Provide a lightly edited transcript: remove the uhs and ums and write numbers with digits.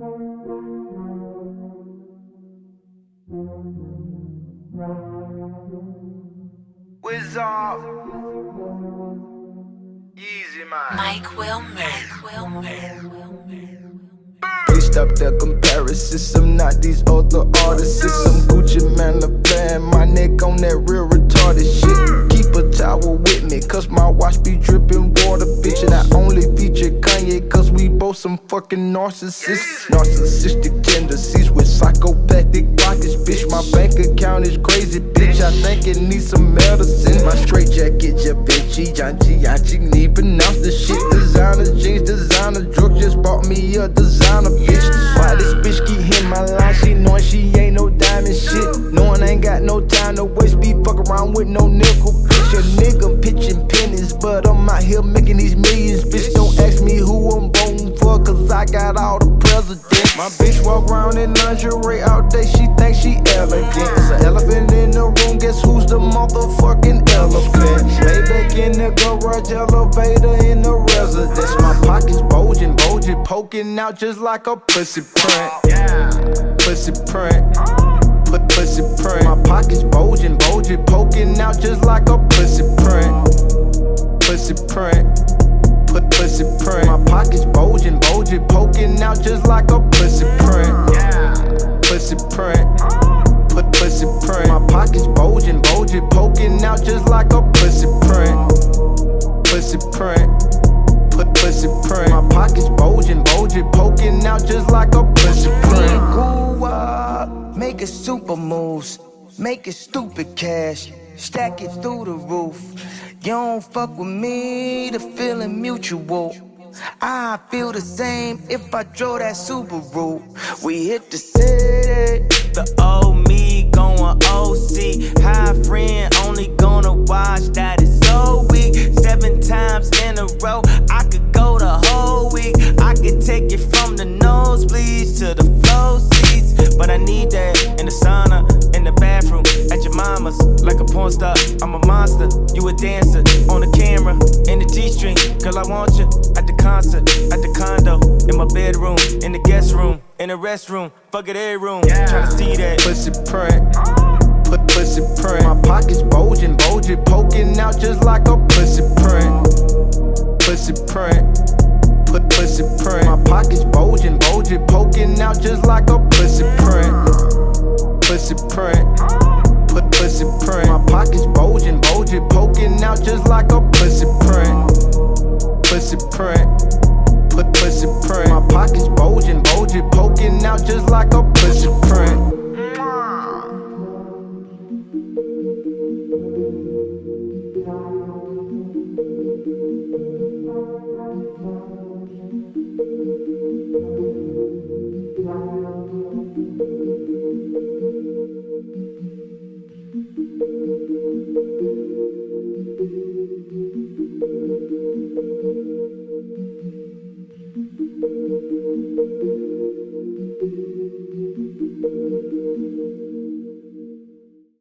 Wizard, easy man. Mike Wilmer. Please stop the comparisons. I'm not these other artists. I'm Gucci man, LeBlanc, my neck on that real retarded shit. Keep a towel with me, cause my watch be dripping water, bitch. And I only feature Kanye, cause we both some fucking narcissists. Narcissistic tendencies with psychopathic pockets, bitch. My bank account is crazy, bitch. I think it needs some medicine. My straight jacket, Givenchy, Givenchy, need pronounce the shit. Designer jeans, designer drugs, just bought me a designer, bitch. Why this bitch keep hitting my line? She knowin' she ain't no diamond shit. Knowin' I ain't got no time to waste. Be fuck around with no nickel, bitch. A nigga pitching pennies, but I'm out here making these millions, bitch. Don't ask me who I'm voting for, cause I got all the presidents. My bitch walk around in lingerie all day, she thinks she elegant. It's an elephant in the room, guess who's the motherfucking elephant? Maybach in the garage, elevator in the residence. My pockets bulging, poking out just like a pussy print. Pussy print. Pussy print. My pockets bulging, poking out just like a pussy print. Pussy print. Pussy print. My pockets bulging, poking out just like a pussy print. Pussy print. Pussy print. My pockets bulging, poking out just like a pussy print. Pussy print. Pussy print. My pockets bulging, poking out just like a pussy print. Go up, make a super moves, make it stupid cash, stack it through the roof. You don't fuck with me, the feeling mutual. I feel the same if I drove that Subaru. We hit the city, the old me going OC. High friend only gonna watch that is so weak. 7 times in a row, I could go the whole week. I could take it from the nosebleeds to the flow seats. But I need that in the sauna, in the bathroom, at your mama's. Like a porn star, I'm a monster. You a dancer, on the camera, in the G-string. Girl, I want you at the concert, at the condo, in my bedroom, in the guest room, in the restroom, fuck it every room. Tryna see that pussy print. Pussy print. My pockets bulging, poking out just like a pussy print. Pussy print. Pussy print. My pockets bulging.